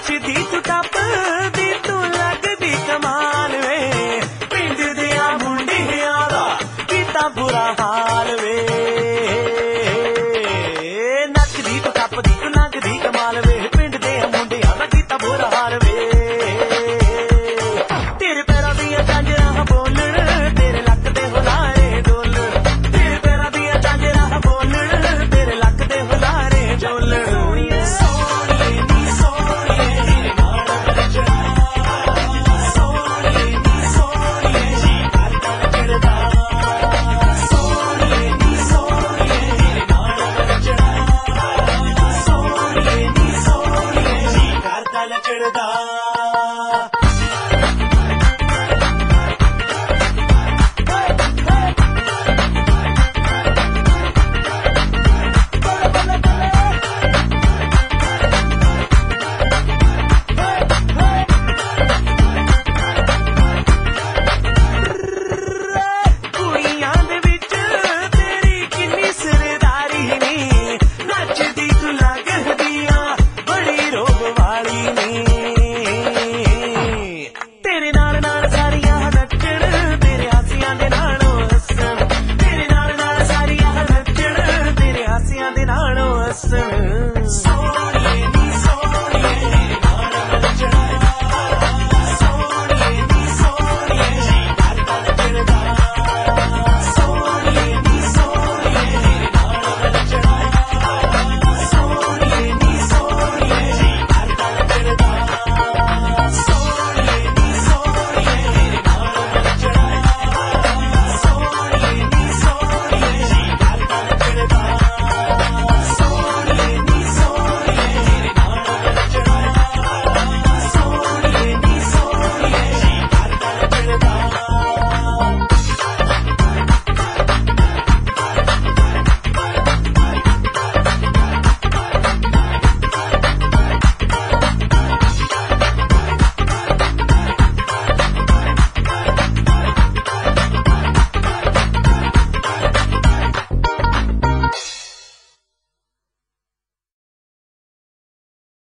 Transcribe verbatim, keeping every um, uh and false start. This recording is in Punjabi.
ਨੱਚਦੀ ਤੂੰ ਟੱਪਦੀ ਤੂੰ ਲੱਗਦੀ ਕਮਾਲ ਵੇ ਪਿੰਡ ਦਿਆਂ ਮੁੰਡਿਆਂ ਦਾ ਕੀਤਾ ਬੁਰਾ ਹਾਲ ਵੇ ਨੱਚਦੀ ਤੂੰ ਟੱਪਦੀ ਤੂੰ ਲੱਗਦੀ ਕਮਾਲ ਵੇ ਪਿੰਡ ਦਿਆਂ ਮੁੰਡਿਆਂ ਦਾ ਕੀਤਾ ਬੁਰਾ ਹਾਲ ਵੇ ਤੇਰੇ ਪੈਰਾਂ ਦੀਆਂ ਝਾਂਜਰਾਂ ਬੋਲਣ ਤੇਰੇ ਲੱਕ ਦੇ ਹੁਲਾਰੇ ਡੋਲਣ ਤੇਰੇ ਪੈਰਾਂ ਦੀਆਂ ਝਾਂਜਰਾਂ ਬੋਲਣ ਤੇਰੇ ਲੱਕ ਦੇ ਹੁਲਾਰੇ ਡੋਲਣ ਸੋਹਣੀਏ ਨੀ ਸੋਹਣੀਏ ਤੇਰੇ ਨਾਲ ਨੱਚਣਾ ਸੋਹਣੀਏ ਨੀ ਸੋਹਣੀਏ ਜੀ ਕਰਦਾ ਨੱਚਦਾ ਸੋਹਣੀਏ ਨੀ ਸੋਹਣੀਏ ਤੇਰੇ ਨਾਲ ਨੱਚਣਾ ਸੋਹਣੀਏ ਨੀ ਸੋਹਣੀਏ ਜੀ ਕਰਦਾ ਨੱਚਦਾ